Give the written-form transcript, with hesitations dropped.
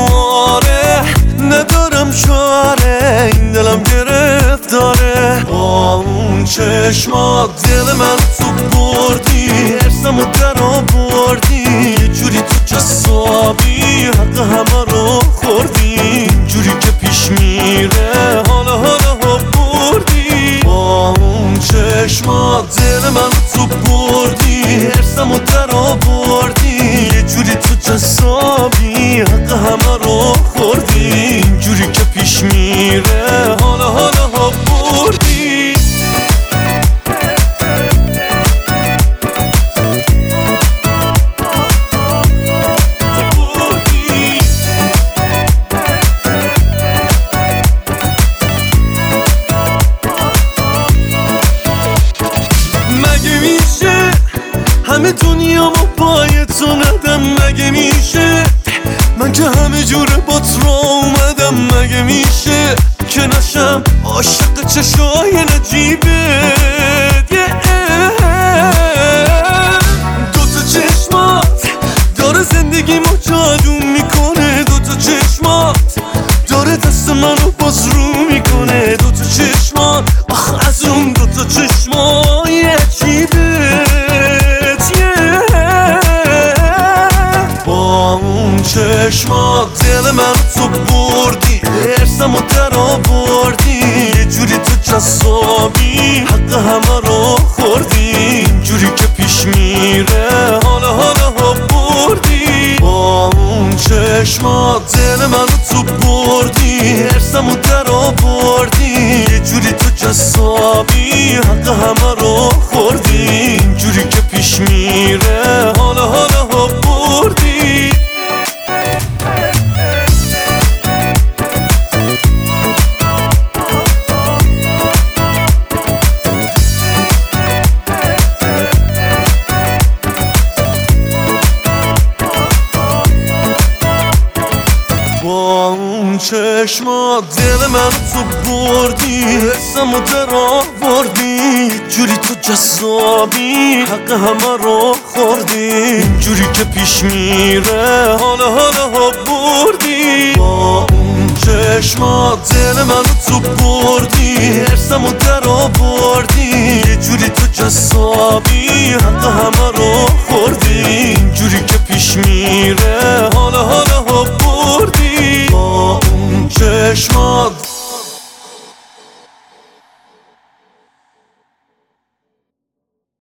آره ندارم چاره، این دلم گرفتاره. با اون چشمات دل من تو بردی، ارسمو در آوردی، یه جوری تو جسابی حق همه رو خوردی. جوری که پیش میره حالا بردی. با اون چشمات دل من تو بردی، ارسمو در آوردی، یه جوری تو جسابی حق همه رو خوردی. جوری که پیش میره حالا بردی. مگه میشه همه دنیا ما پای تو ندم؟ مگه میشه من که همه جوره بات را اومدم؟ مگه میشه که نشم عاشق چشای نجیبت؟ دوتا چشمات داره زندگیمو جادو میکنه، دوتا چشمات داره دست منو باز رو میکنه. دوتا چشمات آخ از اون دوتا چشمای عجیبت. با اون چشمات دل من تو بردی، ارسمو در آوردی، یه جوری تو جسابی حق همه رو خوردی. جوری که پیش میره حالا بردی. با اون چشمات دل من تو بردی، ارسمو در آوردی، یه جوری تو جسابی حق همه رو خوردی. جوری که پیش میره حالا بردی. با اون چشمات دل من تو بردی، حسمو در آوردی، جوری تو جذابی حق همه رو خوردی. جوری که پیش میره حالا بردی. با اون چشمات دل من تو بردی، حسمو در آوردی، یه جوری تو جذابی حق همه رو خوردی. جوری که پیش میره حالا بردی. با اون چشمات